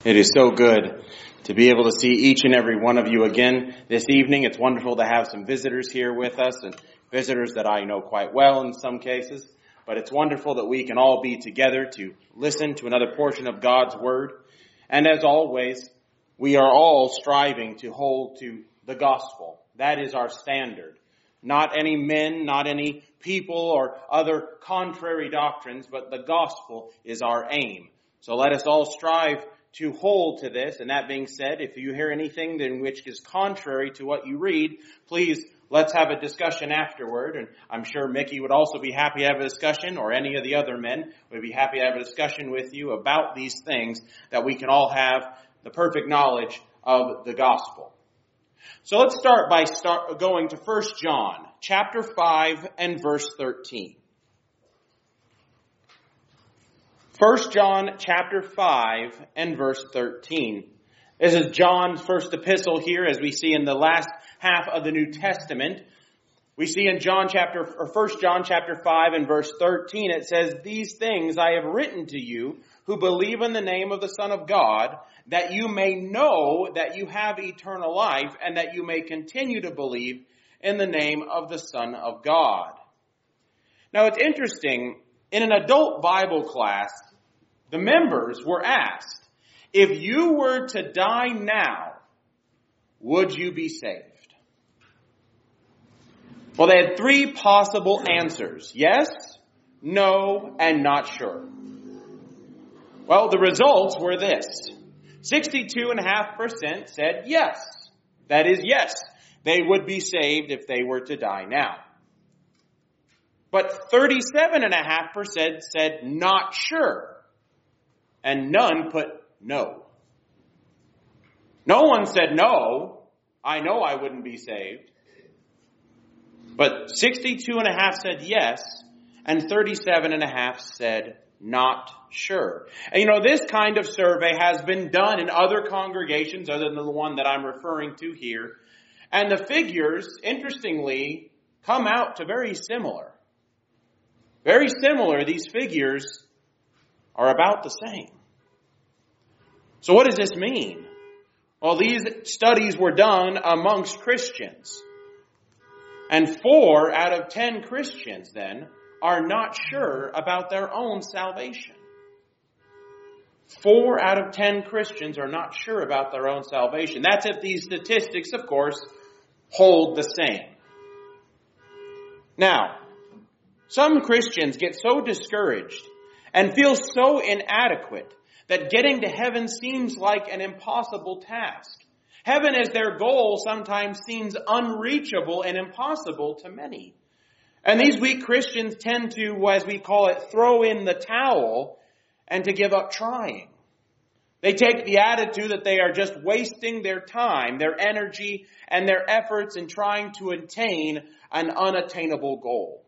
It is so good to be able to see each and every one of you again this evening. It's wonderful to have some visitors here with us, and visitors that I know quite well in some cases. But it's wonderful that we can all be together to listen to another portion of God's Word. And as always, we are all striving to hold to the gospel. That is our standard. Not any men, not any people or other contrary doctrines, but the gospel is our aim. So let us all strive to hold to this. And that being said, if you hear anything in which is contrary to what you read, please let's have a discussion afterward. And I'm sure Mickey would also be happy to have a discussion, or any of the other men would be happy to have a discussion with you about these things, that we can all have the perfect knowledge of the gospel. So let's start by going to 1 John chapter 5 and verse 13. 1 John chapter 5 and verse 13. This is John's first epistle here, as we see in the last half of the New Testament. We see in 1 John chapter 5 and verse 13, it says, "These things I have written to you who believe in the name of the Son of God, that you may know that you have eternal life, and that you may continue to believe in the name of the Son of God." Now it's interesting, in an adult Bible class, the members were asked, if you were to die now, would you be saved? Well, they had three possible answers: yes, no, and not sure. Well, the results were this. 62.5% said yes. That is, yes, they would be saved if they were to die now. But 37.5% said not sure. And none put no. No one said no. I know I wouldn't be saved. But 62.5% said yes, and 37.5% said not sure. And this kind of survey has been done in other congregations other than the one that I'm referring to here. And the figures, interestingly, come out to very similar. Very similar. These figures are about the same. So what does this mean? Well, these studies were done amongst Christians. And 4 out of 10 Christians, then, are not sure about their own salvation. 4 out of 10 Christians are not sure about their own salvation. That's if these statistics, of course, hold the same. Now, some Christians get so discouraged and feel so inadequate that getting to heaven seems like an impossible task. Heaven as their goal sometimes seems unreachable and impossible to many. And these weak Christians tend to, as we call it, throw in the towel and to give up trying. They take the attitude that they are just wasting their time, their energy, and their efforts in trying to attain an unattainable goal.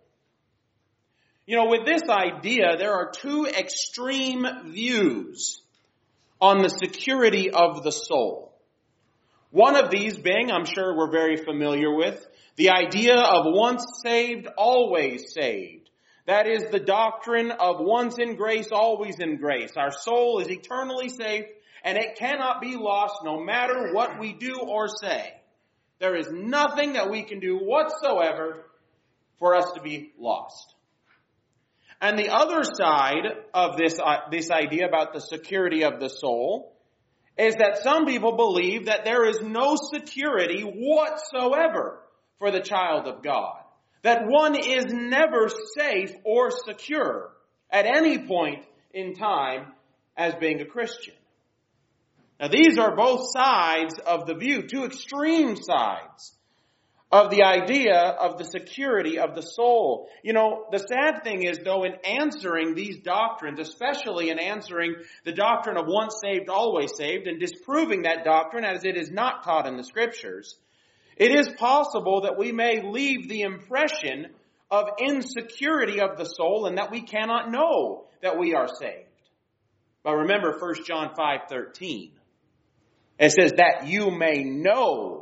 With this idea, there are two extreme views on the security of the soul. One of these being, I'm sure we're very familiar with, the idea of once saved, always saved. That is the doctrine of once in grace, always in grace. Our soul is eternally safe, and it cannot be lost no matter what we do or say. There is nothing that we can do whatsoever for us to be lost. And the other side of this idea about the security of the soul is that some people believe that there is no security whatsoever for the child of God. That one is never safe or secure at any point in time as being a Christian. Now these are both sides of the view, two extreme sides of the idea of the security of the soul. The sad thing is, though, in answering these doctrines, especially in answering the doctrine of once saved, always saved, and disproving that doctrine as it is not taught in the Scriptures, it is possible that we may leave the impression of insecurity of the soul and that we cannot know that we are saved. But remember 1 John 5:13. It says that you may know.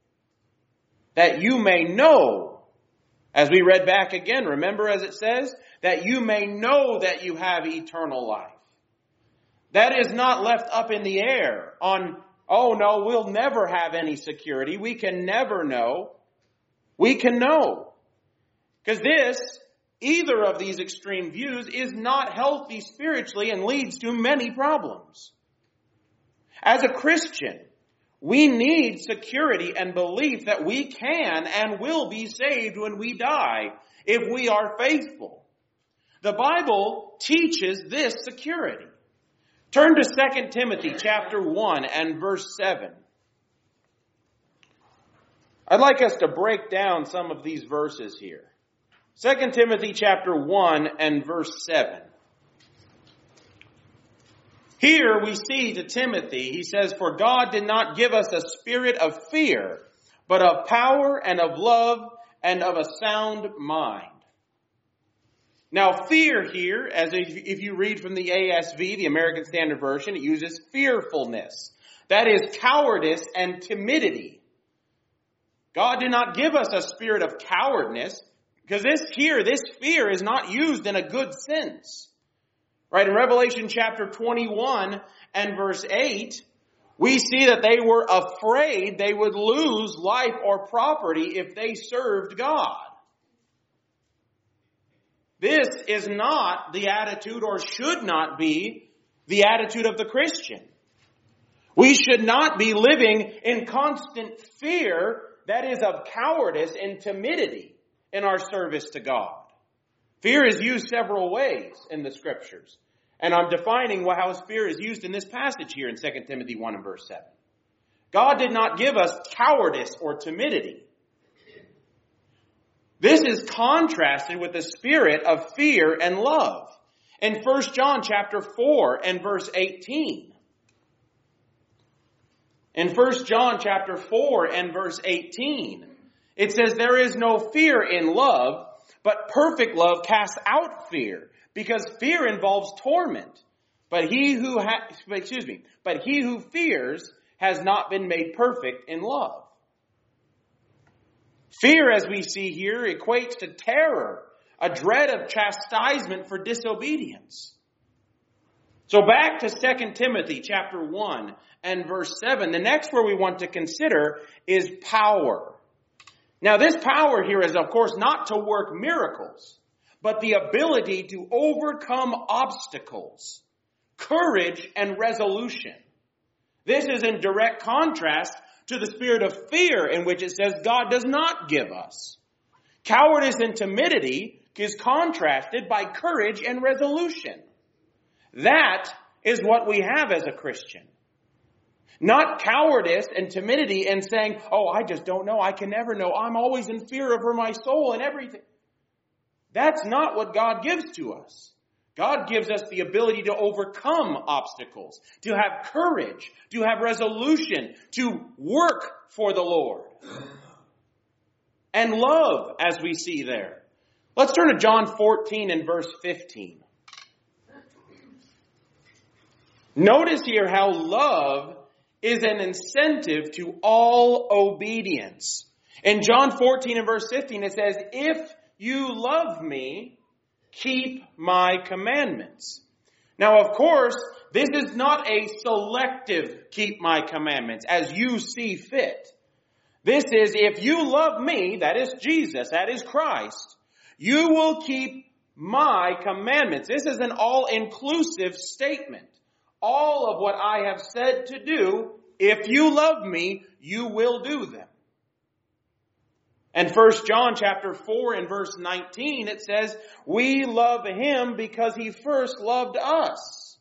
That you may know. As we read back again, remember as it says, that you may know that you have eternal life. That is not left up in the air on, oh no, we'll never have any security. We can never know. We can know. Because either of these extreme views is not healthy spiritually and leads to many problems. As a Christian, we need security and belief that we can and will be saved when we die if we are faithful. The Bible teaches this security. Turn to 2 Timothy chapter 1 and verse 7. I'd like us to break down some of these verses here. 2 Timothy chapter 1 and verse 7. Here we see to Timothy, he says, "For God did not give us a spirit of fear, but of power and of love and of a sound mind." Now fear here, as if you read from the ASV, the American Standard Version, it uses fearfulness. That is cowardice and timidity. God did not give us a spirit of cowardness, because this fear is not used in a good sense. Right, in Revelation chapter 21 and verse 8, we see that they were afraid they would lose life or property if they served God. This is not the attitude, or should not be the attitude of the Christian. We should not be living in constant fear, that is of cowardice and timidity, in our service to God. Fear is used several ways in the Scriptures. And I'm defining how fear is used in this passage here in 2 Timothy 1 and verse 7. God did not give us cowardice or timidity. This is contrasted with the spirit of fear and love. In 1 John chapter 4 and verse 18. In 1 John chapter 4 and verse 18, it says, "There is no fear in love, but perfect love casts out fear, because fear involves torment. But he who fears has not been made perfect in love." Fear, as we see here, equates to terror, a dread of chastisement for disobedience. So back to 2 Timothy chapter 1 and verse 7. The next word we want to consider is power. Now this power here is, of course, not to work miracles, but the ability to overcome obstacles, courage and resolution. This is in direct contrast to the spirit of fear, in which it says God does not give us. Cowardice and timidity is contrasted by courage and resolution. That is what we have as a Christian. Not cowardice and timidity and saying, "Oh, I just don't know. I can never know. I'm always in fear over my soul and everything." That's not what God gives to us. God gives us the ability to overcome obstacles, to have courage, to have resolution, to work for the Lord. And love, as we see there. Let's turn to John 14 and verse 15. Notice here how love is an incentive to all obedience. In John 14 and verse 15 it says, "If you love me, keep my commandments." Now, of course, this is not a selective keep my commandments as you see fit. This is, if you love me, that is Jesus, that is Christ, you will keep my commandments. This is an all-inclusive statement. All of what I have said to do, if you love me, you will do them. And 1 John chapter 4 and verse 19, it says, "We love him because he first loved us."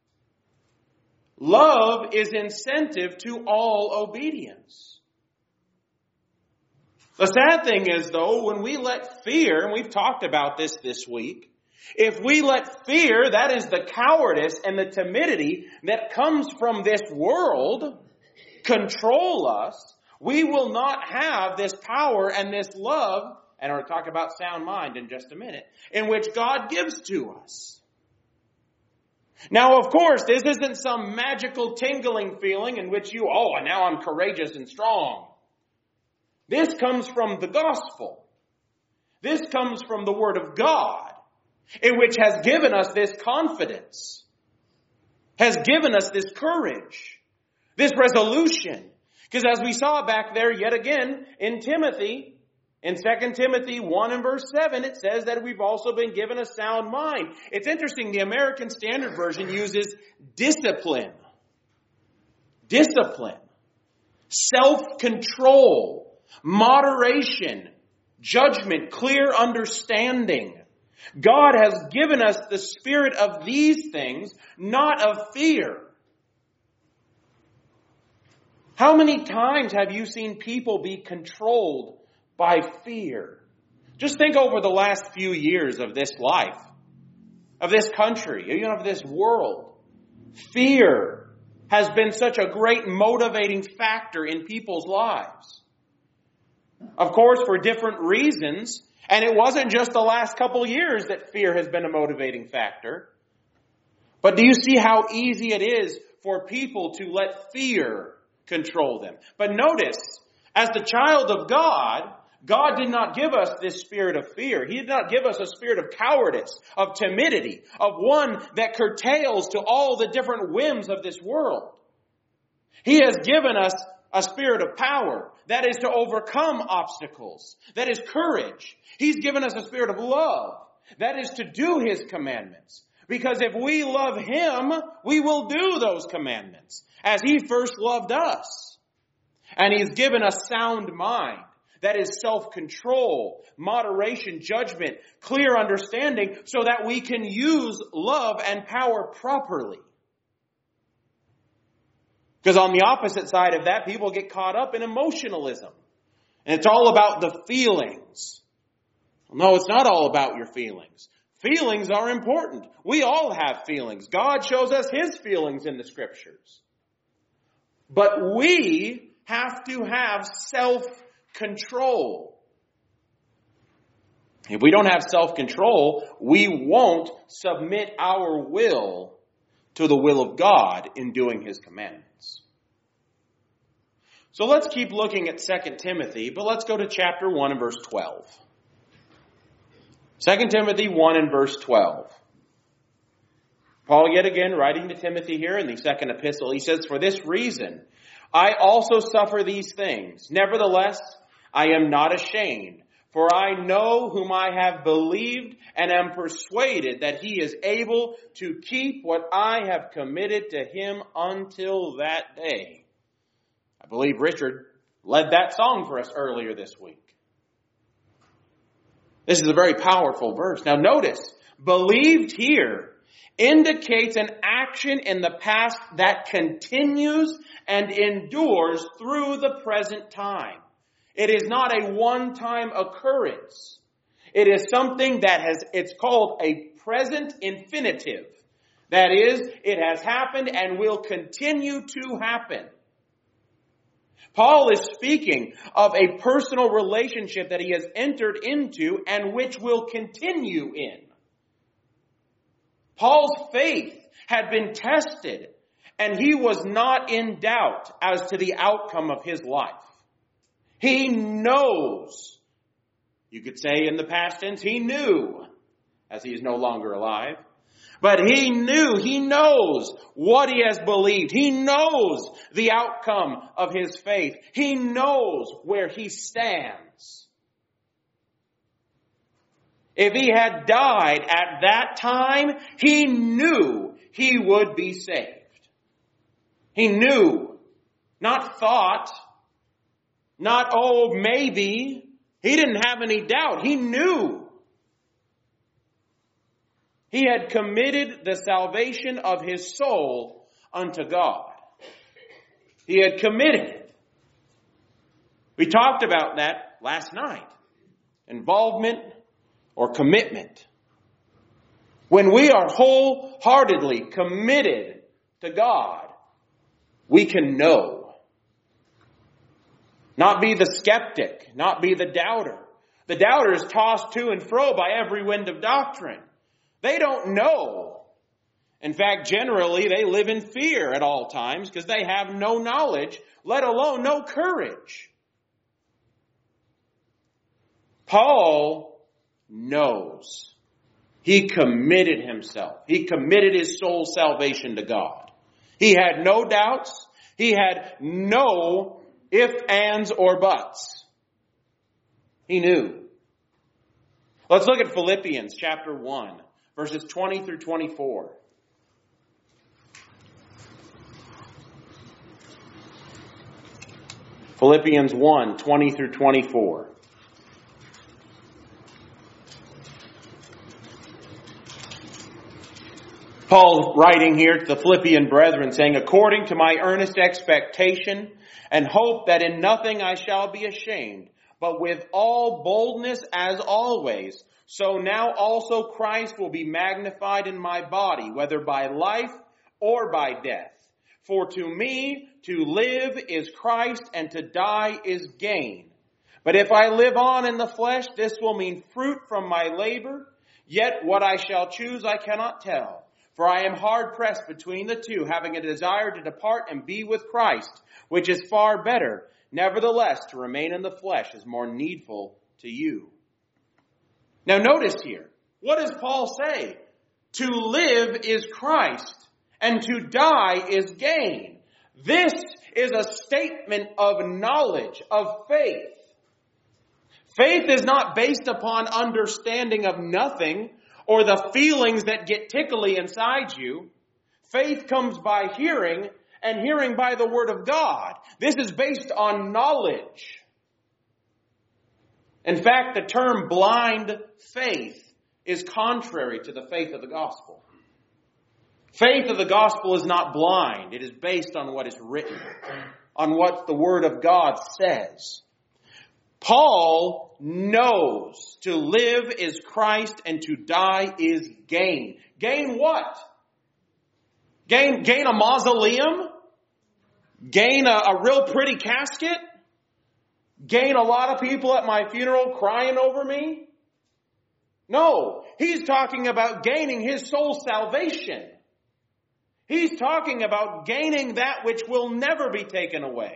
Love is incentive to all obedience. The sad thing is, though, when we let fear, and we've talked about this week, if we let fear, that is the cowardice and the timidity that comes from this world, control us, we will not have this power and this love, and we'll talk about sound mind in just a minute, in which God gives to us. Now, of course, this isn't some magical tingling feeling in which now I'm courageous and strong. This comes from the gospel. This comes from the Word of God, in which has given us this confidence. has given us this courage, this resolution. Because as we saw back there yet again in Timothy, in 2 Timothy 1 and verse 7, it says that we've also been given a sound mind. It's interesting, the American Standard Version uses discipline. Discipline. Self-control. Moderation. Judgment. Clear understanding. God has given us the spirit of these things, not of fear. How many times have you seen people be controlled by fear? Just think over the last few years of this life, of this country, even of this world. Fear has been such a great motivating factor in people's lives. Of course, for different reasons, and it wasn't just the last couple years that fear has been a motivating factor. But do you see how easy it is for people to let fear control them? But notice, as the child of God, God did not give us this spirit of fear. He did not give us a spirit of cowardice, of timidity, of one that curtails to all the different whims of this world. He has given us a spirit of power, that is to overcome obstacles, that is courage. He's given us a spirit of love, that is to do His commandments. Because if we love Him, we will do those commandments, as He first loved us. And He's given us sound mind, that is self-control, moderation, judgment, clear understanding, so that we can use love and power properly. Because on the opposite side of that, people get caught up in emotionalism. And it's all about the feelings. No, it's not all about your feelings. Feelings are important. We all have feelings. God shows us His feelings in the Scriptures. But we have to have self-control. If we don't have self-control, we won't submit our will to the will of God in doing His commandments. So let's keep looking at 2 Timothy, but let's go to chapter 1 and verse 12. 2 Timothy 1 and verse 12. Paul yet again writing to Timothy here in the second epistle, he says, "For this reason I also suffer these things. Nevertheless, I am not ashamed, for I know whom I have believed and am persuaded that He is able to keep what I have committed to Him until that day." I believe Richard led that song for us earlier this week. This is a very powerful verse. Now notice, believed here indicates an action in the past that continues and endures through the present time. It is not a one-time occurrence. It is something it's called a present infinitive. That is, it has happened and will continue to happen. Paul is speaking of a personal relationship that he has entered into and which will continue in. Paul's faith had been tested and he was not in doubt as to the outcome of his life. He knows, you could say in the past tense, he knew, as he is no longer alive. But he knows what he has believed. He knows the outcome of his faith. He knows where he stands. If he had died at that time, he knew he would be saved. He knew, not thought, not, oh, maybe. He didn't have any doubt. He knew. He had committed the salvation of his soul unto God. He had committed it. We talked about that last night. Involvement or commitment. When we are wholeheartedly committed to God, we can know. Not be the skeptic, not be the doubter. The doubter is tossed to and fro by every wind of doctrine. They don't know. In fact, generally, they live in fear at all times because they have no knowledge, let alone no courage. Paul knows. He committed himself. He committed his soul's salvation to God. He had no doubts. He had no ifs, ands, or buts. He knew. Let's look at Philippians chapter 1, verses 20 through 24. Philippians 1, 20 through 24. Paul writing here to the Philippian brethren saying, according to my earnest expectation and hope that in nothing I shall be ashamed, but with all boldness as always, so now also Christ will be magnified in my body, whether by life or by death. For to me, to live is Christ, and to die is gain. But if I live on in the flesh, this will mean fruit from my labor. Yet what I shall choose I cannot tell. For I am hard pressed between the two, having a desire to depart and be with Christ, which is far better. Nevertheless, to remain in the flesh is more needful to you. Now notice here, what does Paul say? To live is Christ, and to die is gain. This is a statement of knowledge, of faith. Faith is not based upon understanding of nothing or the feelings that get tickly inside you. Faith comes by hearing, and hearing by the Word of God. This is based on knowledge. In fact, the term blind faith is contrary to the faith of the gospel. Faith of the gospel is not blind. It is based on what is written, on what the Word of God says. Paul knows to live is Christ and to die is gain. Gain what? Gain a mausoleum? Gain a real pretty casket? Gain a lot of people at my funeral crying over me? No, he's talking about gaining his soul's salvation. He's talking about gaining that which will never be taken away.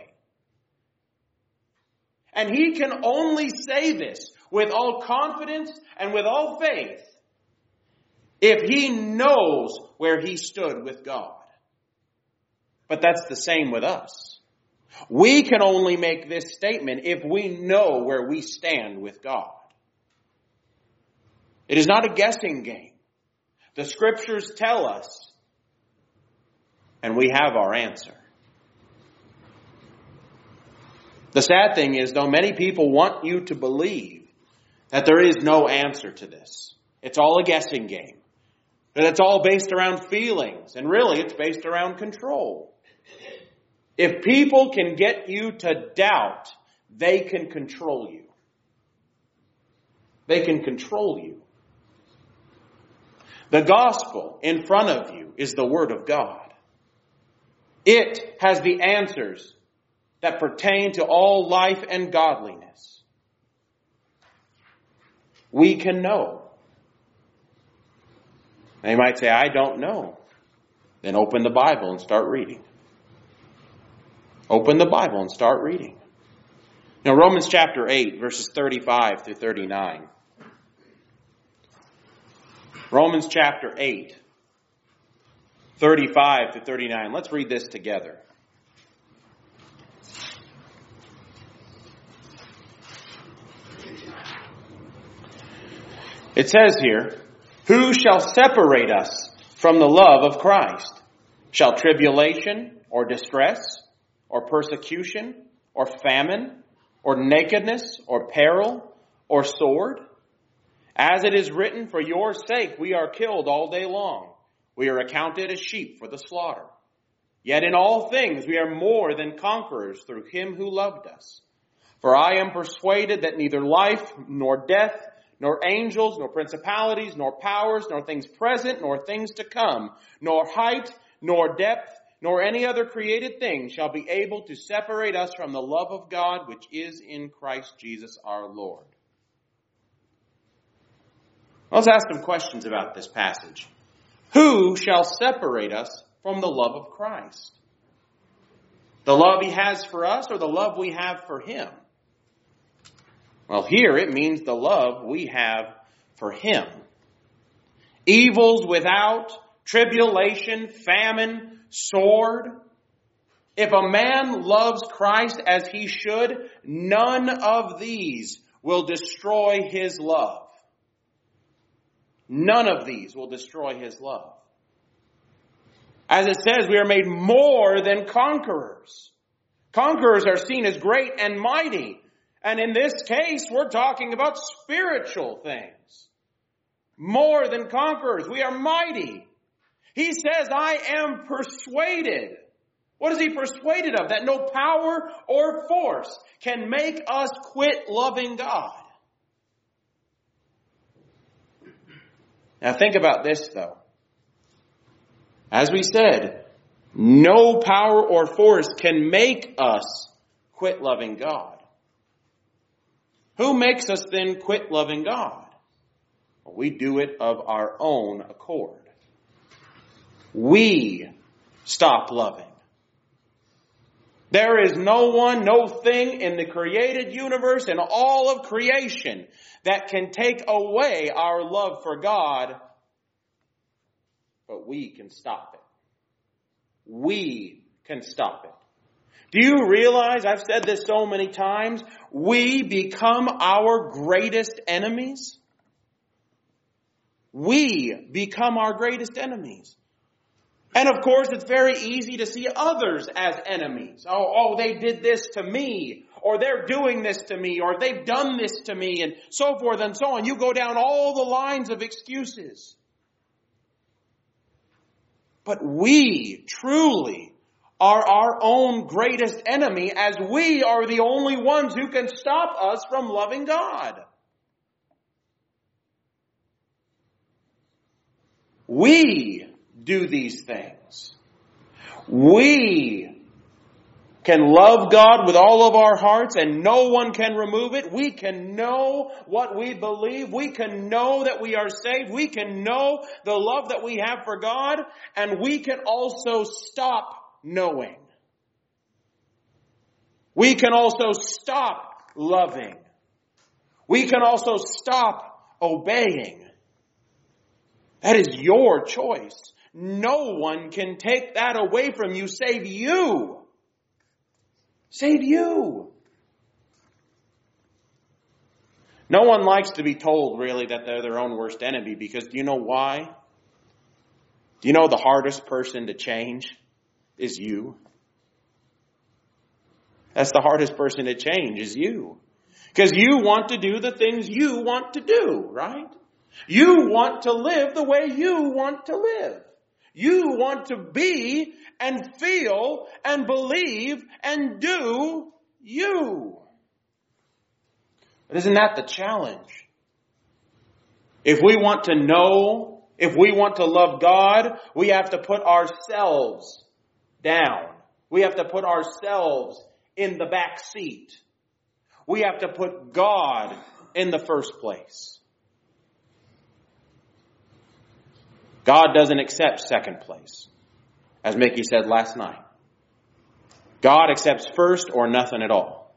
And he can only say this with all confidence and with all faith if he knows where he stood with God. But that's the same with us. We can only make this statement if we know where we stand with God. It is not a guessing game. The Scriptures tell us, and we have our answer. The sad thing is, though, many people want you to believe that there is no answer to this. It's all a guessing game. That it's all based around feelings, and really it's based around control. If people can get you to doubt, they can control you. They can control you. The gospel in front of you is the Word of God. It has the answers that pertain to all life and godliness. We can know. They might say, I don't know. Then open the Bible and start reading. Open the Bible and start reading. Now, Romans chapter 8, verses 35 through 39. Romans chapter 8, 35 to 39. Let's read this together. It says here, who shall separate us from the love of Christ? Shall tribulation or distress or persecution or famine or nakedness or peril or sword? As it is written, for your sake we are killed all day long. We are accounted as sheep for the slaughter. Yet in all things we are more than conquerors through him who loved us. For I am persuaded that neither life nor death, nor angels, nor principalities, nor powers, nor things present, nor things to come, nor height, nor depth, nor any other created thing shall be able to separate us from the love of God which is in Christ Jesus our Lord. Let's ask some questions about this passage. Who shall separate us from the love of Christ? The love he has for us or the love we have for him? Well, here it means the love we have for him. Evils without, tribulation, famine, sword. If a man loves Christ as he should, none of these will destroy his love. None of these will destroy his love. As it says, we are made more than conquerors. Conquerors are seen as great and mighty. And in this case, we're talking about spiritual things. More than conquerors. We are mighty. He says, I am persuaded. What is he persuaded of? That no power or force can make us quit loving God. Now think about this, though. As we said, no power or force can make us quit loving God. Who makes us then quit loving God? Well, we do it of our own accord. We stop loving. There is no one, no thing in the created universe and all of creation that can take away our love for God, but we can stop it. We can stop it. Do you realize, I've said this so many times, we become our greatest enemies? We become our greatest enemies. And of course, it's very easy to see others as enemies. Oh, they did this to me, or they're doing this to me, or they've done this to me, and so forth and so on. You go down all the lines of excuses. But we truly are our own greatest enemy, as we are the only ones who can stop us from loving God. We do these things. We can love God with all of our hearts and no one can remove it. We can know what we believe. We can know that we are saved. We can know the love that we have for God. And we can also stop knowing. We can also stop loving. We can also stop obeying. That is your choice. No one can take that away from you save you. Save you. No one likes to be told, really, that they're their own worst enemy, because do you know why? Do you know the hardest person to change is you? That's the hardest person to change is you. Because you want to do the things you want to do, right? You want to live the way you want to live. You want to be and feel and believe and do you. But isn't that the challenge? If we want to know, if we want to love God, we have to put ourselves down. We have to put ourselves in the back seat. We have to put God in the first place. God doesn't accept second place, as Mickey said last night. God accepts first or nothing at all.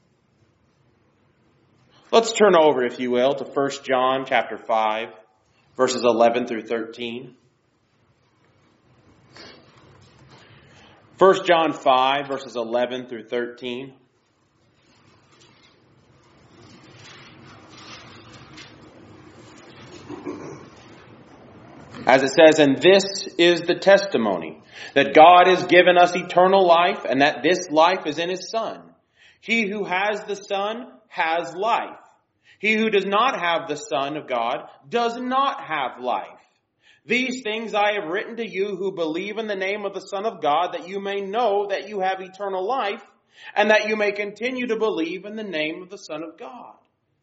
Let's turn over, if you will, to 1 John chapter 5, verses 11 through 13. 1 John 5, verses 11 through 13. As it says, and this is the testimony, that God has given us eternal life, and that this life is in His Son. He who has the Son has life. He who does not have the Son of God does not have life. These things I have written to you who believe in the name of the Son of God, that you may know that you have eternal life, and that you may continue to believe in the name of the Son of God.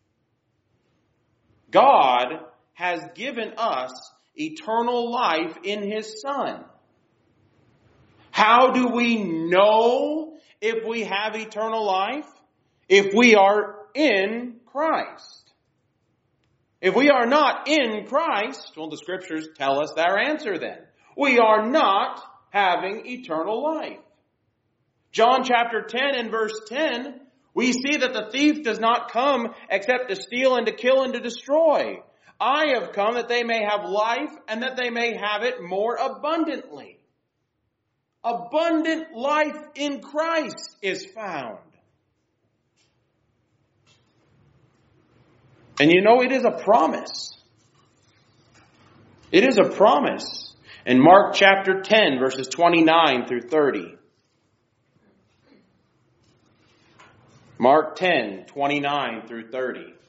God has given us eternal life in His Son. How do we know if we have eternal life? If we are in Christ. If we are not in Christ, well, the Scriptures tell us our answer then. We are not having eternal life. John chapter 10 and verse 10, we see that the thief does not come except to steal and to kill and to destroy. I have come that they may have life and that they may have it more abundantly. abundant life in Christ is found. And you know, it is a promise. It is a promise. In Mark chapter 10, verses 29 through 30. Mark 10, 29 through 30. It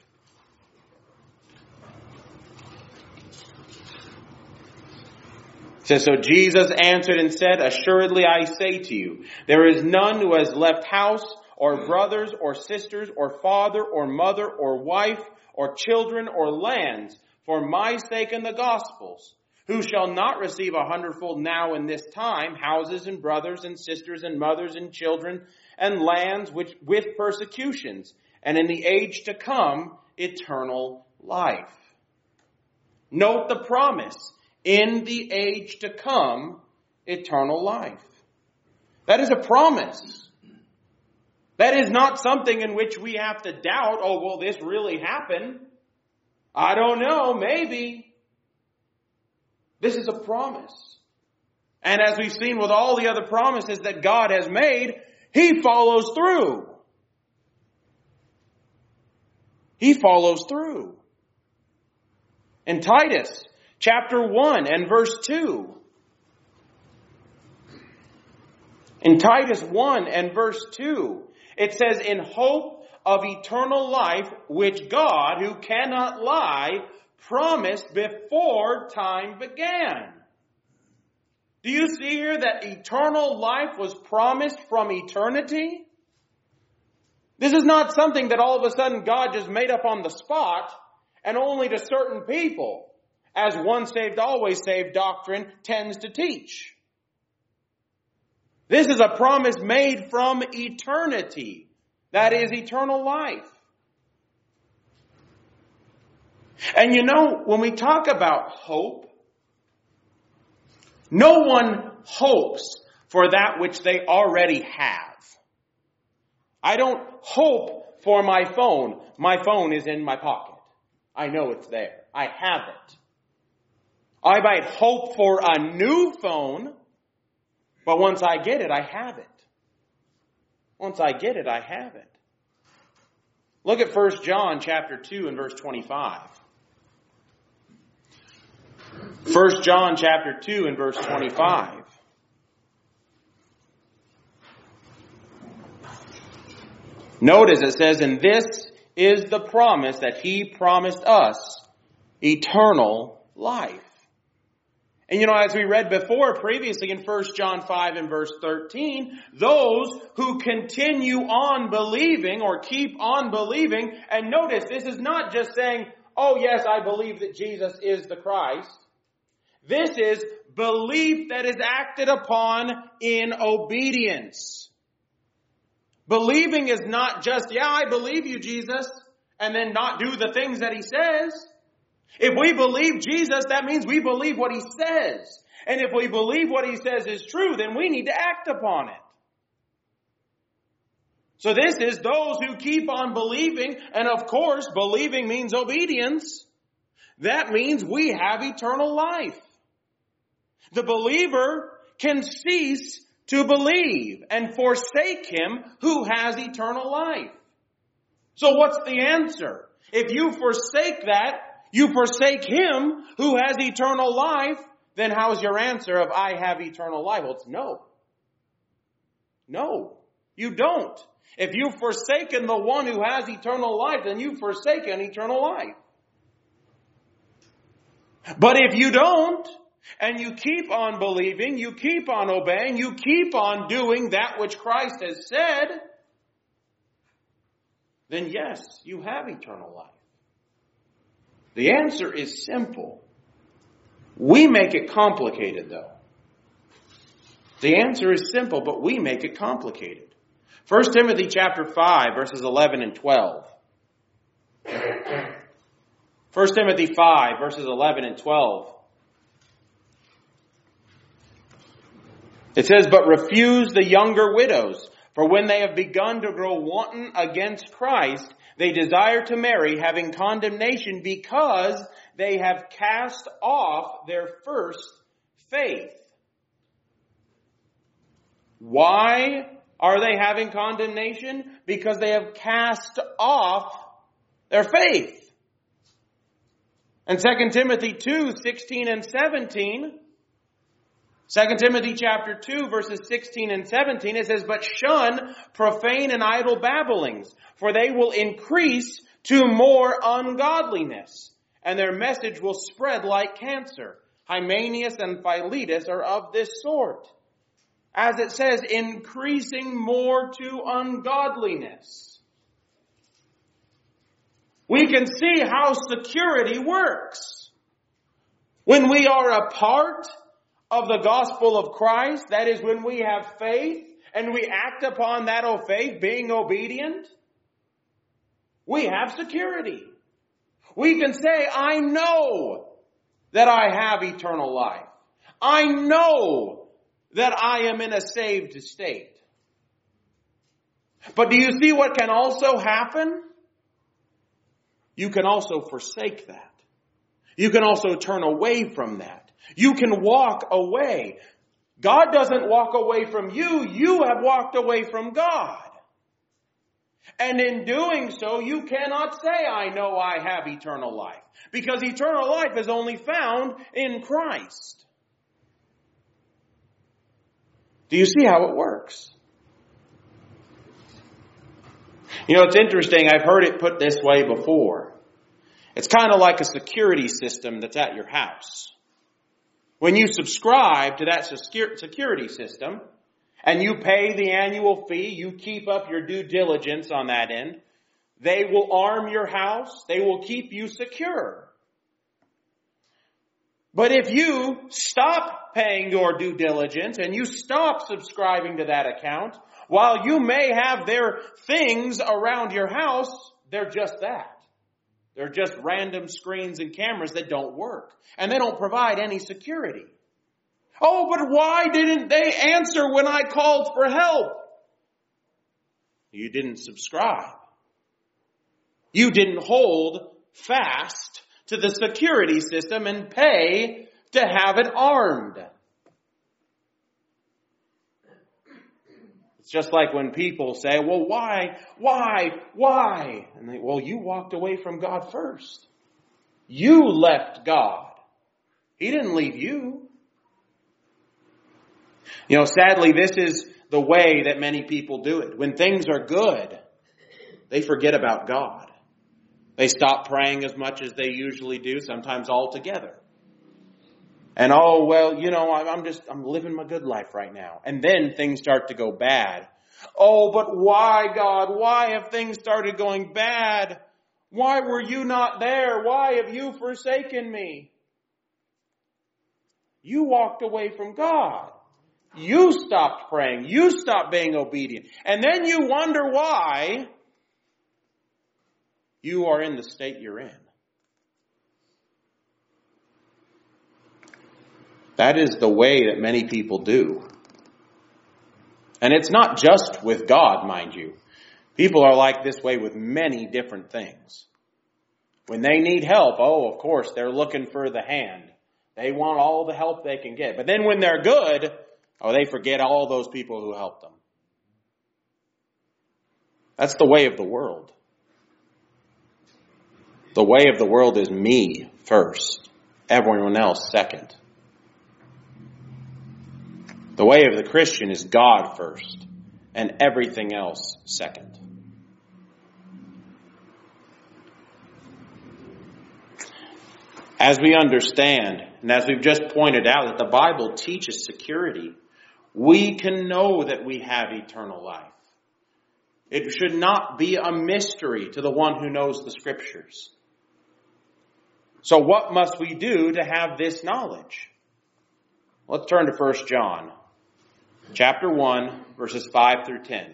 says, "So Jesus answered and said, Assuredly I say to you, there is none who has left house or brothers or sisters or father or mother or wife or children or lands for my sake and the gospel's, who shall not receive 100-fold now in this time, houses and brothers and sisters and mothers and children and lands with persecutions, and in the age to come, eternal life." Note the promise. In the age to come, eternal life. That is a promise. That is not something in which we have to doubt, oh, will this really happen? I don't know, maybe. This is a promise. And as we've seen with all the other promises that God has made, He follows through. He follows through. In Titus chapter 1 and verse 2. In Titus 1 and verse 2, it says, "In hope of eternal life, which God, who cannot lie, promised before time began." Do you see here that eternal life was promised from eternity? This is not something that all of a sudden God just made up on the spot and only to certain people, as once saved, always saved doctrine tends to teach. This is a promise made from eternity. That is eternal life. And you know, when we talk about hope, no one hopes for that which they already have. I don't hope for my phone. My phone is in my pocket. I know it's there. I have it. I might hope for a new phone, but once I get it, I have it. Once I get it, I have it. Look at 1 John chapter 2 and verse 25. 1 John chapter 2 and verse 25. Notice it says, "And this is the promise that He promised us, eternal life." And you know, as we read before previously in 1 John 5 and verse 13, those who continue on believing or keep on believing, and notice this is not just saying, oh yes, I believe that Jesus is the Christ. This is belief that is acted upon in obedience. Believing is not just, yeah, I believe you, Jesus, and then not do the things that He says. If we believe Jesus, that means we believe what He says. And if we believe what He says is true, then we need to act upon it. So this is those who keep on believing, and of course, believing means obedience. That means we have eternal life. The believer can cease to believe and forsake him who has eternal life. So what's the answer? If you forsake that, you forsake Him who has eternal life, then how's your answer of I have eternal life? Well, it's no. No, you don't. If you've forsaken the one who has eternal life, then you've forsaken eternal life. But if you don't, and you keep on believing, you keep on obeying, you keep on doing that which Christ has said, then yes, you have eternal life. The answer is simple. We make it complicated, though. The answer is simple, but we make it complicated. 1 Timothy chapter 5, verses 11 and 12. 1 Timothy 5, verses 11 and 12. It says, "But refuse the younger widows, for when they have begun to grow wanton against Christ, they desire to marry, having condemnation, because they have cast off their first faith." Why are they having condemnation? Because they have cast off their faith. And 2 Timothy 2, 16 and 17, 2 Timothy chapter 2, verses 16 and 17, it says, "But shun profane and idle babblings, for they will increase to more ungodliness, and their message will spread like cancer. Hymenaeus and Philetus are of this sort." As it says, increasing more to ungodliness. We can see how security works. When we are a part of the gospel of Christ, that is when we have faith and we act upon that faith, being obedient, we have security. We can say, I know that I have eternal life. I know that I am in a saved state. But do you see what can also happen? You can also forsake that. You can also turn away from that. You can walk away. God doesn't walk away from you. You have walked away from God. And in doing so, you cannot say, I know I have eternal life. Because eternal life is only found in Christ. Do you see how it works? You know, it's interesting. I've heard it put this way before. It's kind of like a security system that's at your house. When you subscribe to that security system and you pay the annual fee, you keep up your due diligence on that end, they will arm your house. They will keep you secure. But if you stop paying your due diligence and you stop subscribing to that account, while you may have their things around your house, they're just that. They're just random screens and cameras that don't work. And they don't provide any security. Oh, but why didn't they answer when I called for help? You didn't subscribe. You didn't hold fast to the security system and pay to have it armed. It's just like when people say, well, why? And they, well, you walked away from God first. You left God. He didn't leave you. You know, sadly, this is the way that many people do it. When things are good, they forget about God. They stop praying as much as they usually do, sometimes altogether. And oh, well, you know, I'm living my good life right now. And then things start to go bad. Oh, but why, God? Why have things started going bad? Why were you not there? Why have you forsaken me? You walked away from God. You stopped praying. You stopped being obedient. And then you wonder why you are in the state you're in. That is the way that many people do. And it's not just with God, mind you. People are like this way with many different things. When they need help, oh, of course, they're looking for the hand. They want all the help they can get. But then when they're good, oh, they forget all those people who helped them. That's the way of the world. The way of the world is me first, everyone else second. The way of the Christian is God first, and everything else second. As we understand, and as we've just pointed out, that the Bible teaches security, we can know that we have eternal life. It should not be a mystery to the one who knows the Scriptures. So what must we do to have this knowledge? Let's turn to 1 John, chapter 1, verses 5 through 10.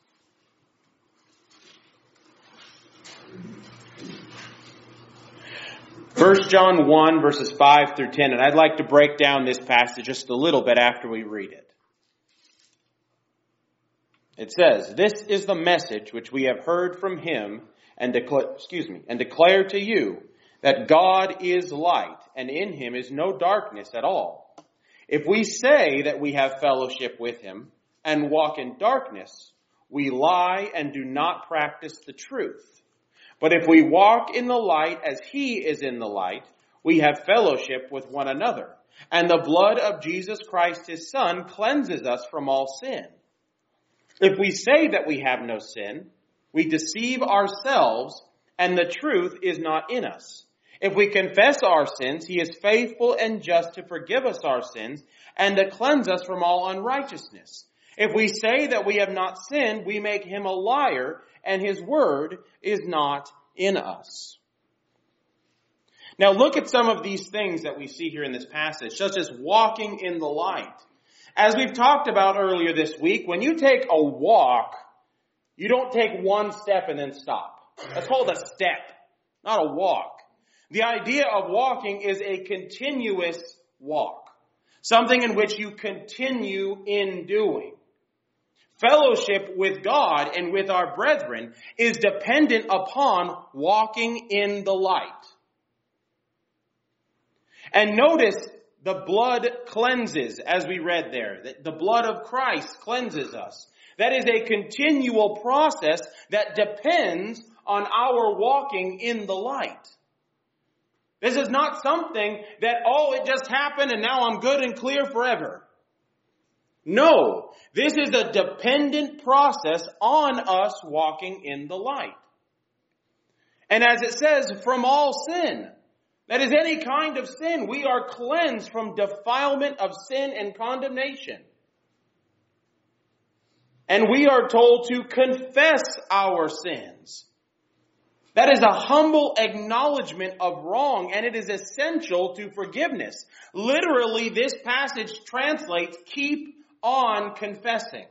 First John 1, verses 5 through 10, and I'd like to break down this passage just a little bit after we read it. It says, "This is the message which we have heard from him and declare to you, that God is light, and in him is no darkness at all. If we say that we have fellowship with him, and walk in darkness, we lie and do not practice the truth. But if we walk in the light as he is in the light, we have fellowship with one another. And the blood of Jesus Christ, his Son, cleanses us from all sin. If we say that we have no sin, we deceive ourselves, and the truth is not in us. If we confess our sins, he is faithful and just to forgive us our sins and to cleanse us from all unrighteousness. If we say that we have not sinned, we make him a liar, and his word is not in us. Now look at some of these things that we see here in this passage, such as walking in the light. As we've talked about earlier this week, when you take a walk, you don't take one step and then stop. That's called a step, not a walk. The idea of walking is a continuous walk, something in which you continue in doing. Fellowship with God and with our brethren is dependent upon walking in the light. And notice the blood cleanses, as we read there. The blood of Christ cleanses us. That is a continual process that depends on our walking in the light. This is not something that, it just happened and now I'm good and clear forever. No, this is a dependent process on us walking in the light. And as it says, from all sin. That is any kind of sin. We are cleansed from defilement of sin and condemnation. And we are told to confess our sins. That is a humble acknowledgement of wrong, and it is essential to forgiveness. Literally, this passage translates, keep on confessing.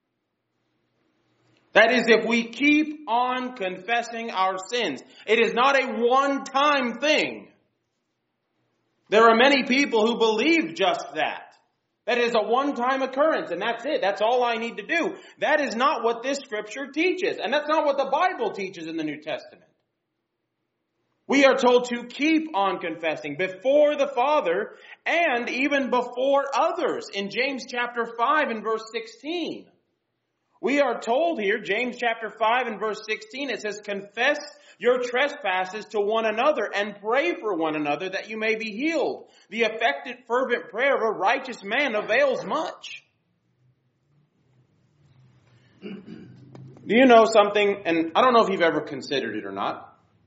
That is, if we keep on confessing our sins. It is not a one-time thing. There are many people who believe just that. That is a one-time occurrence, and that's it. That's all I need to do. That is not what this scripture teaches, and that's not what the Bible teaches in the New Testament. We are told to keep on confessing before the Father and even before others. In James chapter 5 and verse 16, we are told here, James chapter 5 and verse 16, it says, confess your trespasses to one another and pray for one another that you may be healed. The effective fervent prayer of a righteous man avails much. Do you know something? And I don't know if you've ever considered it or not.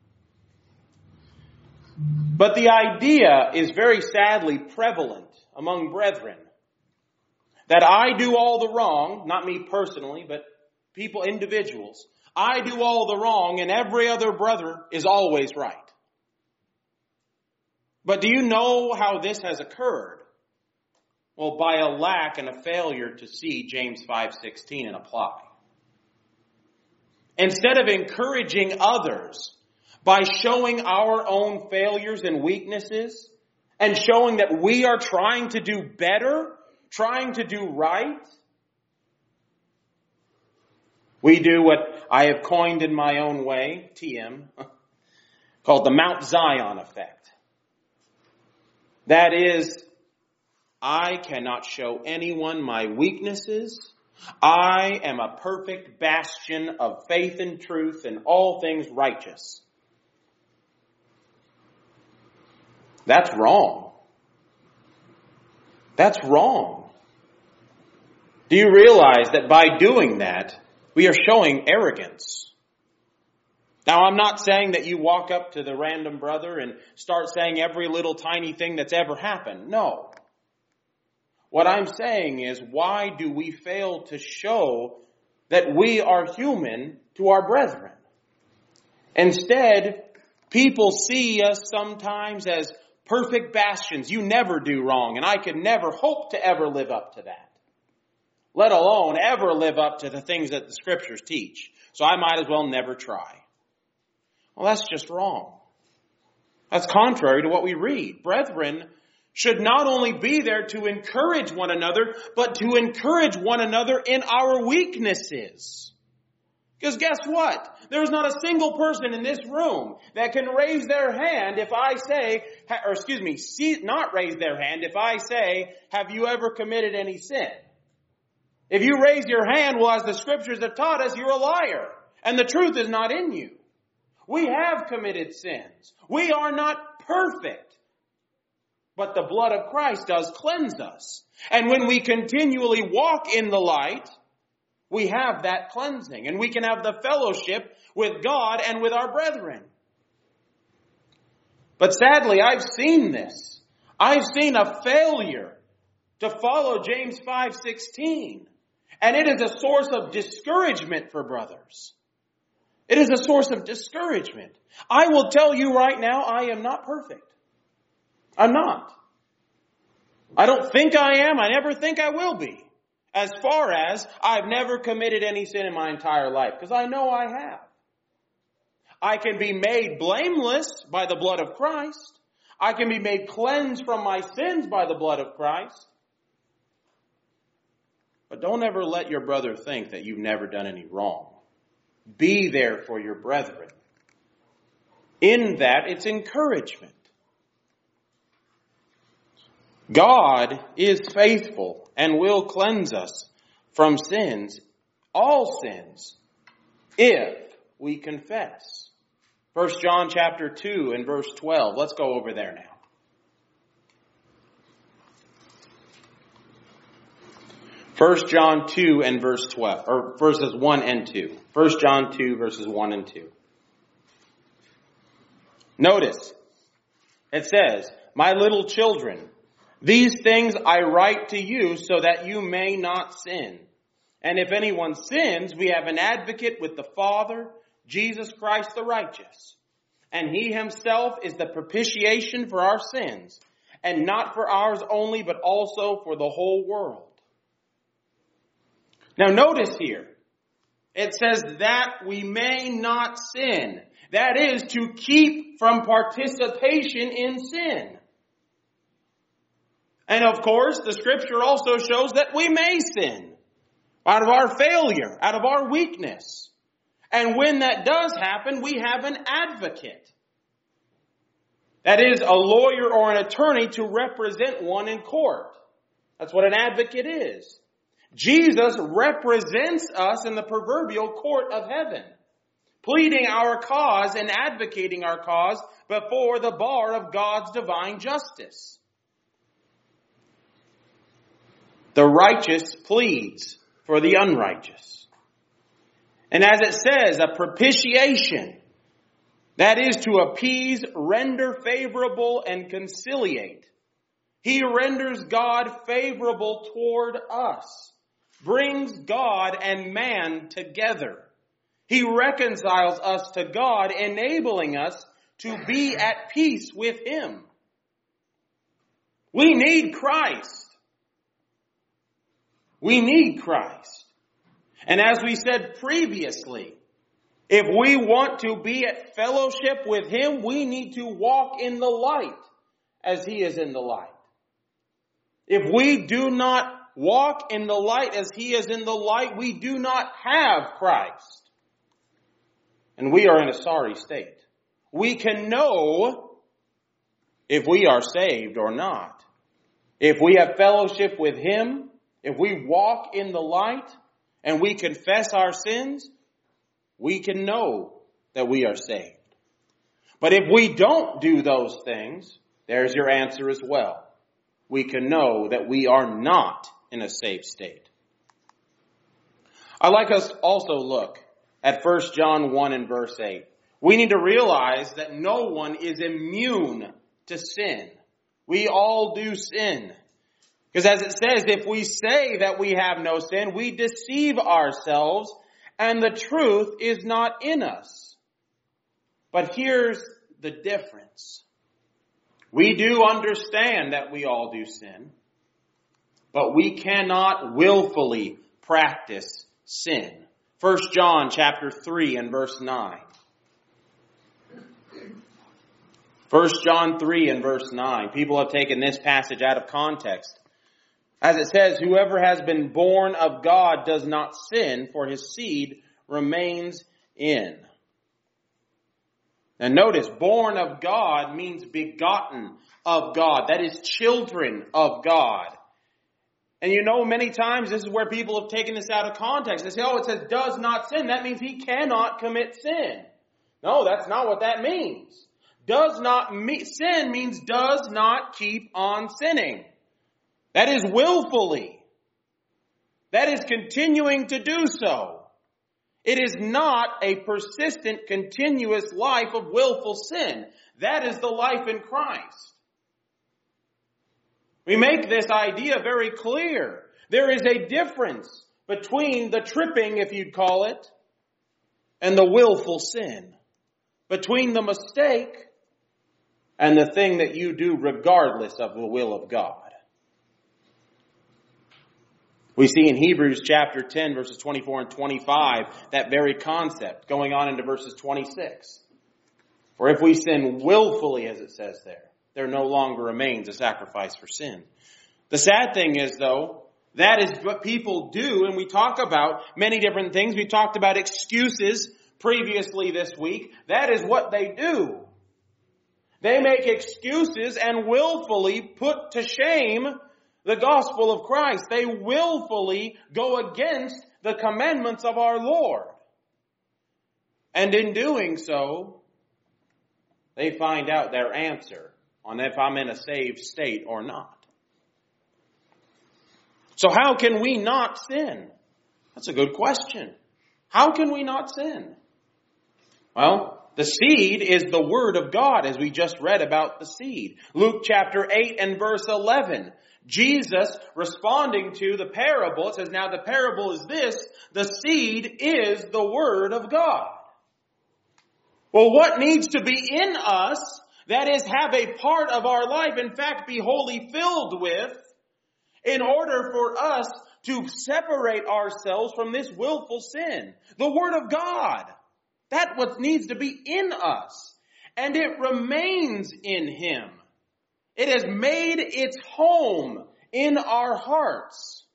But the idea is very sadly prevalent among brethren that I do all the wrong, not me personally, but people, individuals. I do all the wrong and every other brother is always right. But do you know how this has occurred? Well, by a lack and a failure to see James 5:16 and apply. Instead of encouraging others by showing our own failures and weaknesses and showing that we are trying to do better, trying to do right, we do what I have coined in my own way, TM, called the Mount Zion effect. That is, I cannot show anyone my weaknesses. I am a perfect bastion of faith and truth and all things righteous. That's wrong. That's wrong. Do you realize that by doing that, we are showing arrogance? Now, I'm not saying that you walk up to the random brother and start saying every little tiny thing that's ever happened. No. What I'm saying is, why do we fail to show that we are human to our brethren? Instead, people see us sometimes as perfect bastions. You never do wrong, and I could never hope to ever live up to that. Let alone ever live up to the things that the scriptures teach. So I might as well never try. Well, that's just wrong. That's contrary to what we read. Brethren should not only be there to encourage one another, but to encourage one another in our weaknesses. Because guess what? There's not a single person in this room that can raise their hand if I say, not raise their hand if I say, have you ever committed any sin? If you raise your hand, well, as the scriptures have taught us, you're a liar. And the truth is not in you. We have committed sins. We are not perfect. But the blood of Christ does cleanse us. And when we continually walk in the light, we have that cleansing. And we can have the fellowship with God and with our brethren. But sadly, I've seen this. I've seen a failure to follow James 5:16. And it is a source of discouragement for brothers. It is a source of discouragement. I will tell you right now, I am not perfect. I'm not. I don't think I am. I never think I will be. As far as I've never committed any sin in my entire life. Because I know I have. I can be made blameless by the blood of Christ. I can be made cleansed from my sins by the blood of Christ. But don't ever let your brother think that you've never done any wrong. Be there for your brethren. In that, it's encouragement. God is faithful and will cleanse us from sins, all sins, if we confess. 1 John chapter 2 and verse 12. Let's go over there now. 1 John 2 and verse 12, or verses 1 and 2. 1 John 2 verses 1 and 2. Notice, it says, "My little children, these things I write to you so that you may not sin. And if anyone sins, we have an advocate with the Father, Jesus Christ the righteous. And he himself is the propitiation for our sins, and not for ours only, but also for the whole world." Now notice here, it says that we may not sin. That is to keep from participation in sin. And of course, the scripture also shows that we may sin out of our failure, out of our weakness. And when that does happen, we have an advocate. That is a lawyer or an attorney to represent one in court. That's what an advocate is. Jesus represents us in the proverbial court of heaven, pleading our cause and advocating our cause before the bar of God's divine justice. The righteous pleads for the unrighteous. And as it says, a propitiation, that is to appease, render favorable, and conciliate. He renders God favorable toward us, brings God and man together. He reconciles us to God, enabling us to be at peace with Him. We need Christ. We need Christ. And as we said previously, if we want to be at fellowship with Him, we need to walk in the light as He is in the light. If we do not walk in the light as He is in the light, we do not have Christ. And we are in a sorry state. We can know if we are saved or not. If we have fellowship with Him, if we walk in the light and we confess our sins, we can know that we are saved. But if we don't do those things, there's your answer as well. We can know that we are not in a safe state. I'd like us also look at 1 John 1 and verse 8. We need to realize that no one is immune to sin. We all do sin. Because as it says, if we say that we have no sin, we deceive ourselves and the truth is not in us. But here's the difference. We do understand that we all do sin, but we cannot willfully practice sin. 1 John chapter 3 and verse 9. 1 John 3 and verse 9. People have taken this passage out of context. As it says, whoever has been born of God does not sin, for his seed remains in. Now notice, born of God means begotten of God. That is children of God. And many times this is where people have taken this out of context. They say, it says does not sin. That means he cannot commit sin. No, that's not what that means. Sin means does not keep on sinning. That is willfully. That is continuing to do so. It is not a persistent, continuous life of willful sin. That is the life in Christ. We make this idea very clear. There is a difference between the tripping, if you'd call it, and the willful sin. Between the mistake and the thing that you do regardless of the will of God. We see in Hebrews chapter 10, verses 24 and 25, that very concept going on into verses 26. For if we sin willfully, as it says there no longer remains a sacrifice for sin. The sad thing is, though, that is what people do, and we talk about many different things. We talked about excuses previously this week. That is what they do. They make excuses and willfully put to shame the gospel of Christ. They willfully go against the commandments of our Lord. And in doing so, they find out their answer on if I'm in a saved state or not. So how can we not sin? That's a good question. How can we not sin? Well, the seed is the word of God, as we just read about the seed. Luke chapter 8 and verse 11. Jesus responding to the parable, it says, now the parable is this, the seed is the word of God. Well, what needs to be in us, that is, have a part of our life, in fact, be wholly filled with, in order for us to separate ourselves from this willful sin? The Word of God. That's what needs to be in us. And it remains in Him. It has made its home in our hearts.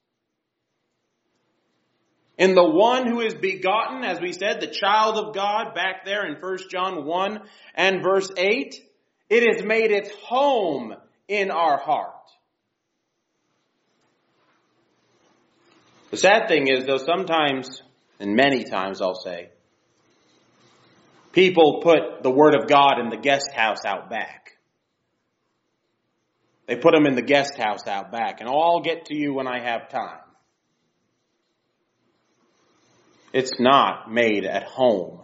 In the one who is begotten, as we said, the child of God, back there in 1 John 1 and verse 8, it has made its home in our heart. The sad thing is, though, sometimes, and many times I'll say, people put the Word of God in the guest house out back. They put them in the guest house out back, and I'll get to you when I have time. It's not made at home.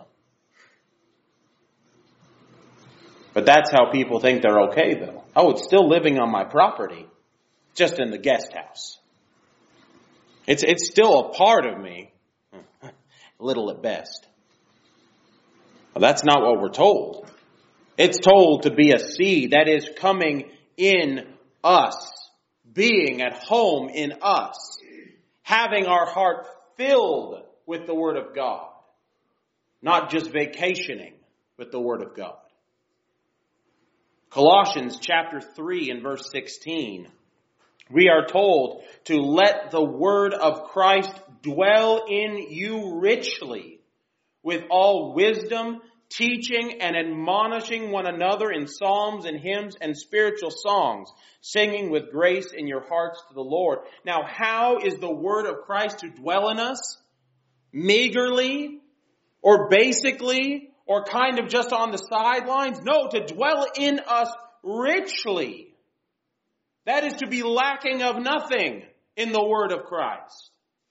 But that's how people think they're okay, though. Oh, it's still living on my property, just in the guest house. It's still a part of me, little at best. Well, that's not what we're told. It's told to be a seed that is coming in us, being at home in us, having our heart filled with the Word of God, not just vacationing with the Word of God. Colossians chapter 3 and verse 16, we are told to let the Word of Christ dwell in you richly, with all wisdom, teaching and admonishing one another in psalms and hymns and spiritual songs, singing with grace in your hearts to the Lord. Now, how is the Word of Christ to dwell in us? Meagerly, or basically, or kind of just on the sidelines? No, to dwell in us richly. That is to be lacking of nothing in the Word of Christ.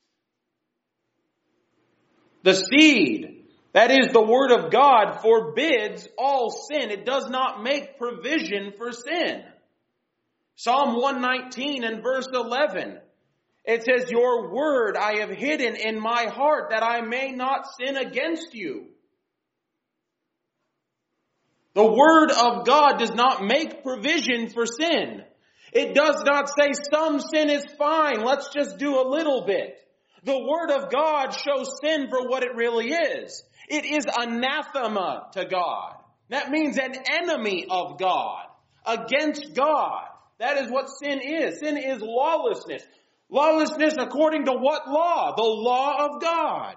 The seed, that is the Word of God, forbids all sin. It does not make provision for sin. Psalm 119 and verse 11, it says, your word I have hidden in my heart that I may not sin against you. The Word of God does not make provision for sin. It does not say some sin is fine, let's just do a little bit. The Word of God shows sin for what it really is. It is anathema to God. That means an enemy of God, against God. That is what sin is. Sin is lawlessness. Lawlessness according to what law? The law of God.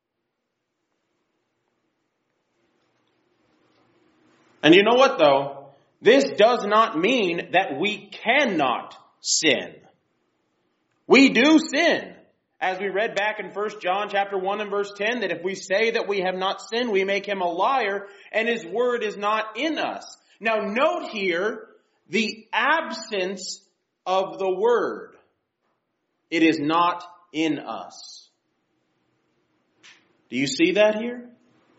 And you know what, though? This does not mean that we cannot sin. We do sin. As we read back in 1 John chapter 1 and verse 10, that if we say that we have not sinned, we make him a liar, and his word is not in us. Now note here the absence of the word. It is not in us. Do you see that here?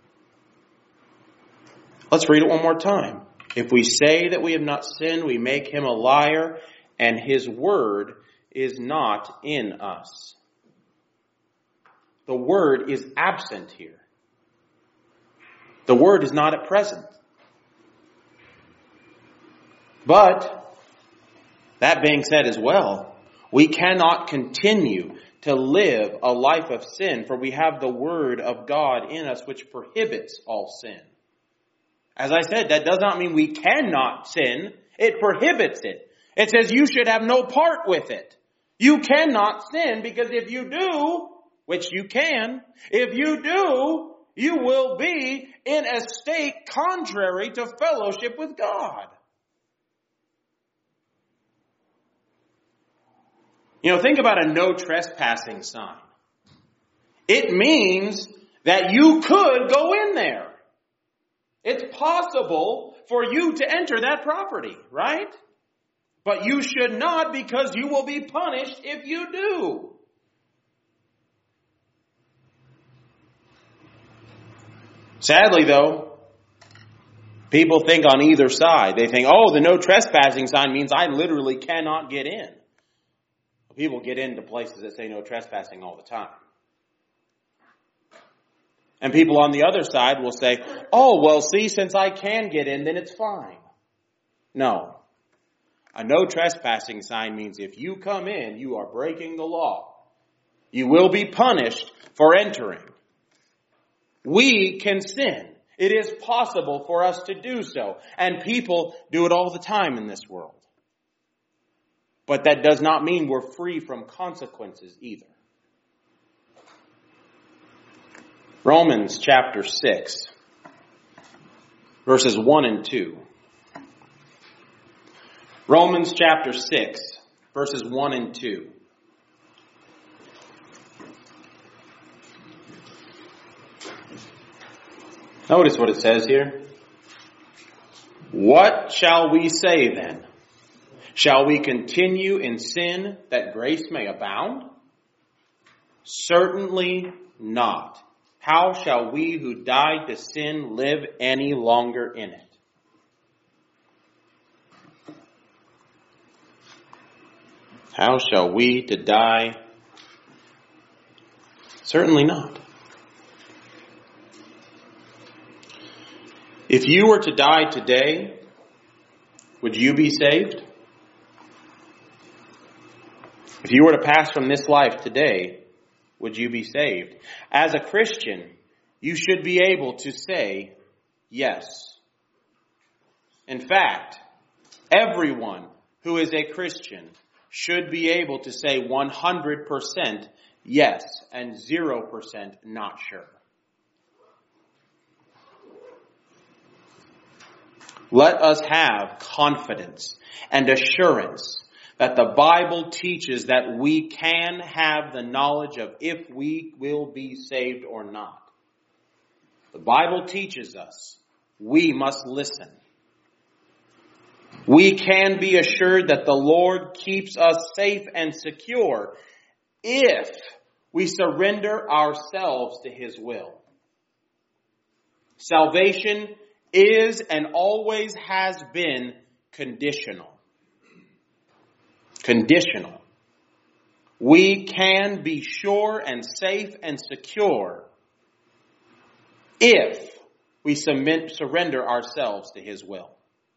Let's read it one more time. If we say that we have not sinned, we make him a liar, and his word is not in us. The word is absent here. The word is not at present. But, that being said as well, we cannot continue to live a life of sin, for we have the word of God in us which prohibits all sin. As I said, that does not mean we cannot sin. It prohibits it. It says you should have no part with it. You cannot sin, because if you do, which you can, if you do, you will be in a state contrary to fellowship with God. Think about a no trespassing sign. It means that you could go in there. It's possible for you to enter that property, right? But you should not, because you will be punished if you do. Sadly, though, people think on either side. They think, the no trespassing sign means I literally cannot get in. People get into places that say no trespassing all the time. And people on the other side will say, since I can get in, then it's fine. No. A no trespassing sign means if you come in, you are breaking the law. You will be punished for entering. We can sin. It is possible for us to do so. And people do it all the time in this world. But that does not mean we're free from consequences either. Romans chapter 6, verses 1 and 2. Romans chapter 6, verses 1 and 2. Notice what it says here. What shall we say then? Shall we continue in sin that grace may abound? Certainly not. How shall we who died to sin live any longer in it? How shall we to die? Certainly not. If you were to die today, would you be saved? If you were to pass from this life today, would you be saved? As a Christian, you should be able to say yes. In fact, everyone who is a Christian should be able to say 100% yes and 0% not sure. Let us have confidence and assurance that the Bible teaches that we can have the knowledge of if we will be saved or not. The Bible teaches us we must listen. We can be assured that the Lord keeps us safe and secure if we surrender ourselves to His will. Salvation is and always has been conditional. Conditional. We can be sure and safe and secure if we surrender ourselves to His will.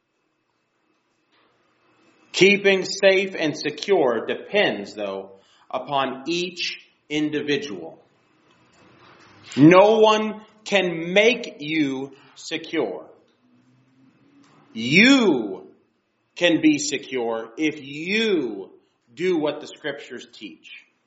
Keeping safe and secure depends, though, upon each individual. No one can make you secure. You can be secure if you do what the Scriptures teach.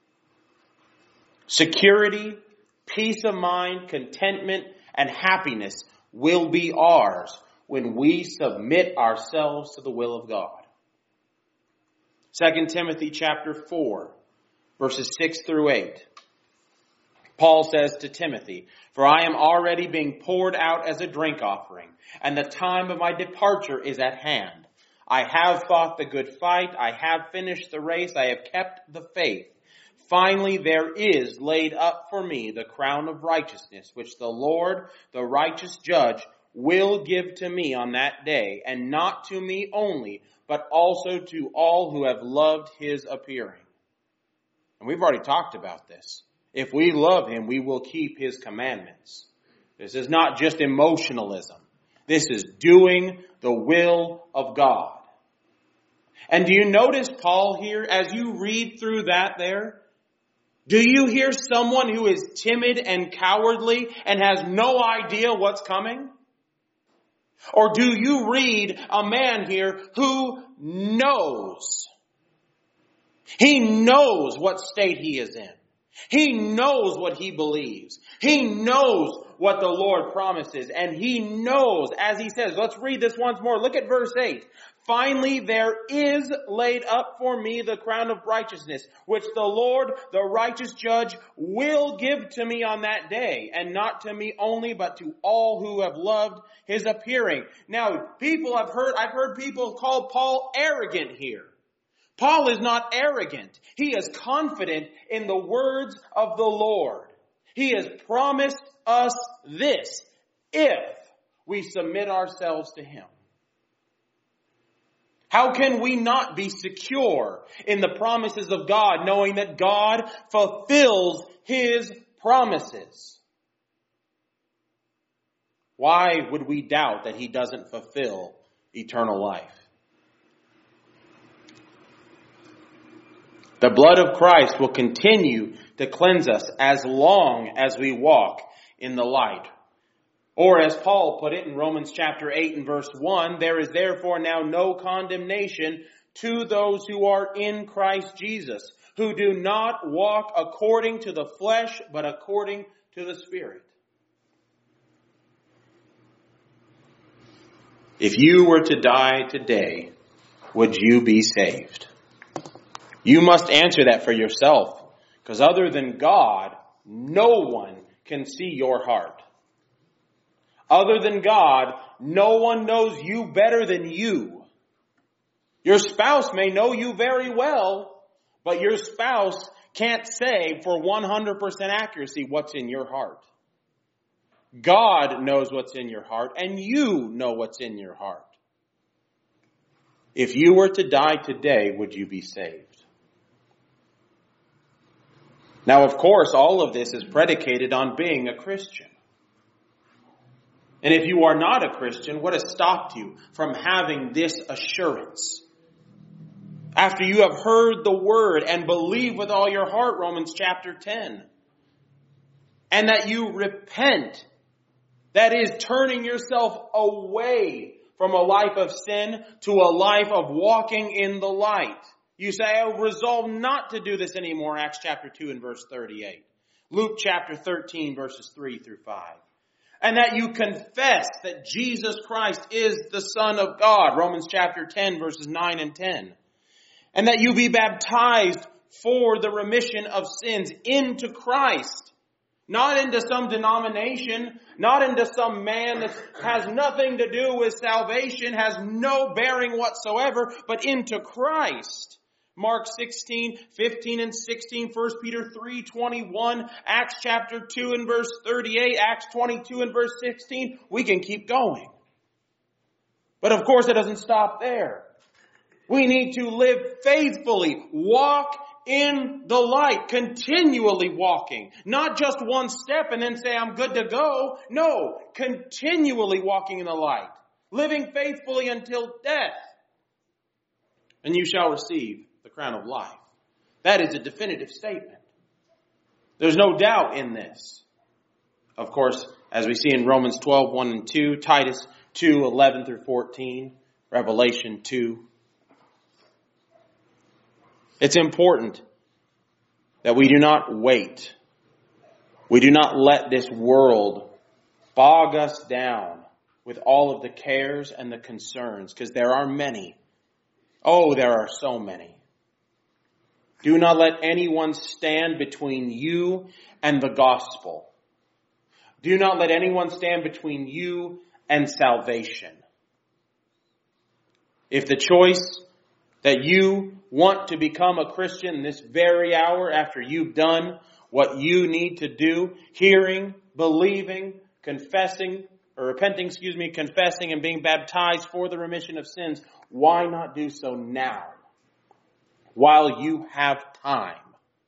Security, peace of mind, contentment, and happiness will be ours when we submit ourselves to the will of God. 2 Timothy chapter 4, verses 6 through 8. Paul says to Timothy, "For I am already being poured out as a drink offering, and the time of my departure is at hand. I have fought the good fight, I have finished the race, I have kept the faith. Finally, there is laid up for me the crown of righteousness, which the Lord, the righteous judge, will give to me on that day, and not to me only, but also to all who have loved his appearing." And we've already talked about this. If we love him, we will keep his commandments. This is not just emotionalism. This is doing the will of God. And do you notice Paul here, as you read through that there? Do you hear someone who is timid and cowardly and has no idea what's coming? Or do you read a man here who knows? He knows what state he is in. He knows what he believes. He knows what the Lord promises. And he knows, as he says, let's read this once more. Look at verse 8. "Finally, there is laid up for me the crown of righteousness, which the Lord, the righteous judge, will give to me on that day, and not to me only, but to all who have loved his appearing." Now, I've heard people call Paul arrogant here. Paul is not arrogant. He is confident in the words of the Lord. He has promised us this if we submit ourselves to him. How can we not be secure in the promises of God, knowing that God fulfills his promises? Why would we doubt that he doesn't fulfill eternal life? The blood of Christ will continue to cleanse us as long as we walk in the light. Or as Paul put it in Romans chapter 8 and verse 1, "There is therefore now no condemnation to those who are in Christ Jesus, who do not walk according to the flesh, but according to the Spirit." If you were to die today, would you be saved? You must answer that for yourself, because other than God, no one can see your heart. Other than God, no one knows you better than you. Your spouse may know you very well, but your spouse can't say for 100% accuracy what's in your heart. God knows what's in your heart, and you know what's in your heart. If you were to die today, would you be saved? Now, of course, all of this is predicated on being a Christian. And if you are not a Christian, what has stopped you from having this assurance? After you have heard the word and believe with all your heart, Romans chapter 10, and that you repent, that is turning yourself away from a life of sin to a life of walking in the light. You say, "I resolve not to do this anymore," Acts chapter 2 and verse 38. Luke chapter 13 verses 3 through 5. And that you confess that Jesus Christ is the Son of God, Romans chapter 10 verses 9 and 10. And that you be baptized for the remission of sins into Christ. Not into some denomination, not into some man that has nothing to do with salvation, has no bearing whatsoever, but into Christ. Mark 16, 15 and 16, 1 Peter 3, 21, Acts chapter 2 and verse 38, Acts 22 and verse 16. We can keep going. But of course it doesn't stop there. We need to live faithfully, walk in the light, continually walking. Not just one step and then say, "I'm good to go." No, continually walking in the light, living faithfully until death. And you shall receive the crown of life. That is a definitive statement. There's no doubt in this. Of course, as we see in Romans 12, 1 and 2, Titus 2, 11 through 14, Revelation 2. It's important that we do not wait. We do not let this world bog us down with all of the cares and the concerns, because there are many. Oh, there are so many. Do not let anyone stand between you and the gospel. Do not let anyone stand between you and salvation. If the choice that you want to become a Christian this very hour after you've done what you need to do, hearing, believing, confessing and being baptized for the remission of sins, why not do so now, while you have time?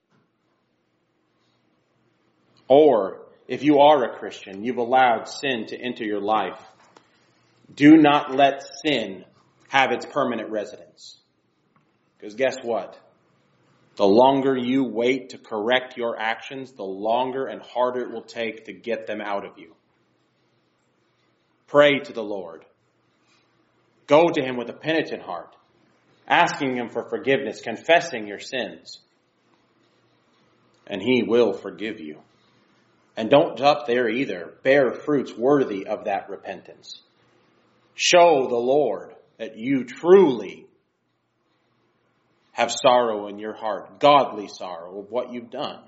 Or, if you are a Christian, you've allowed sin to enter your life, do not let sin have its permanent residence. Because guess what? The longer you wait to correct your actions, the longer and harder it will take to get them out of you. Pray to the Lord. Go to Him with a penitent heart, asking Him for forgiveness, confessing your sins. And He will forgive you. And don't stop there either. Bear fruits worthy of that repentance. Show the Lord that you truly have sorrow in your heart, godly sorrow of what you've done.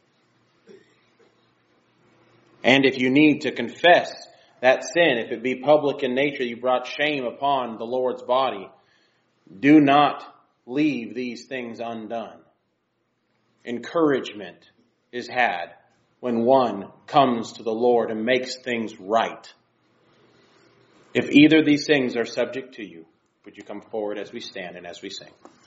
And if you need to confess that sin, if it be public in nature, you brought shame upon the Lord's body, do not leave these things undone. Encouragement is had when one comes to the Lord and makes things right. If either of these things are subject to you, would you come forward as we stand and as we sing?